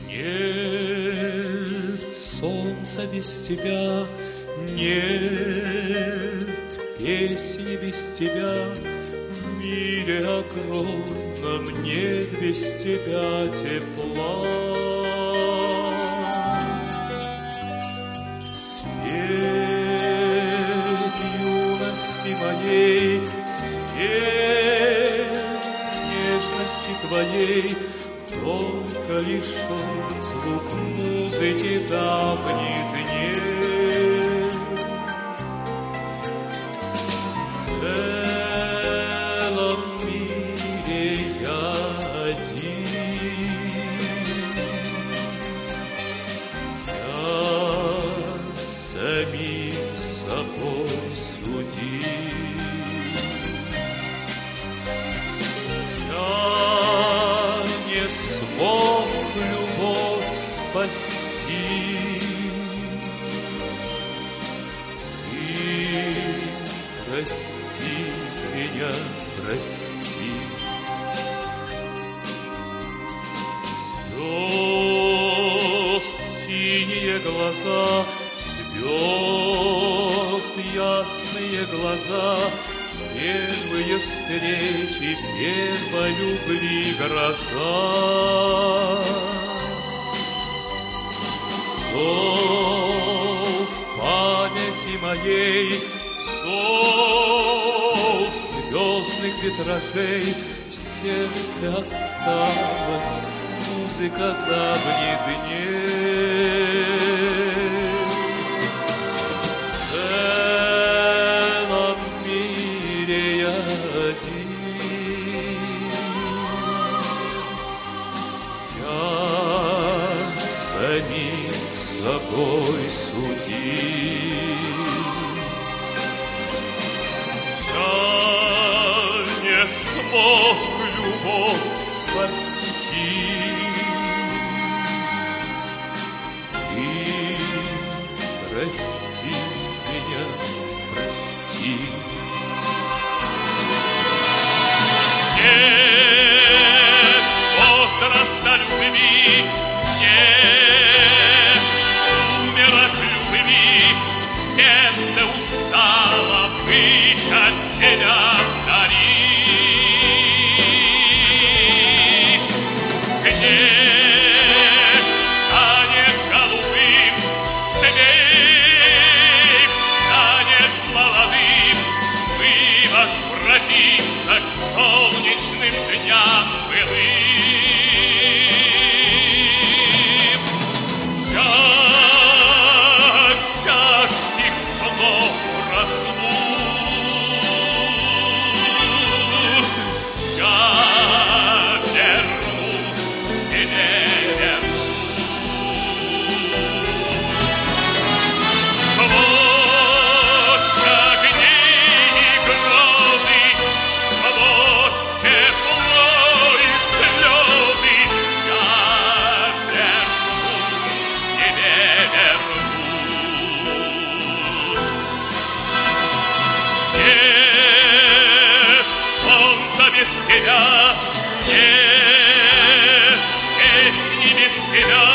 Нет солнца без тебя, нет песни без тебя, в мире огромном нет без тебя тепла. Свет юности моей, свет нежности твоей, только лишь он, звук музыки давних дней. В целом мире я один, я самим собой судим. Смог любовь спасти и прости меня, прости. Звезд синие глаза, звезд ясные глаза, первые встречи, первой любви гроза. Зов памяти моей, зов звездных витражей, в сердце осталась музыка давних дней. Самим собой судим. Я не смог любовь спасти и прости меня, прости. Нет возраста любви, нет сумерок любви, сердце устало быть от тебя вдали. Снег станет голубым, цепь станет молодым, мы возвратимся к солнечным дням былым. Без тебя, нет песни без тебя.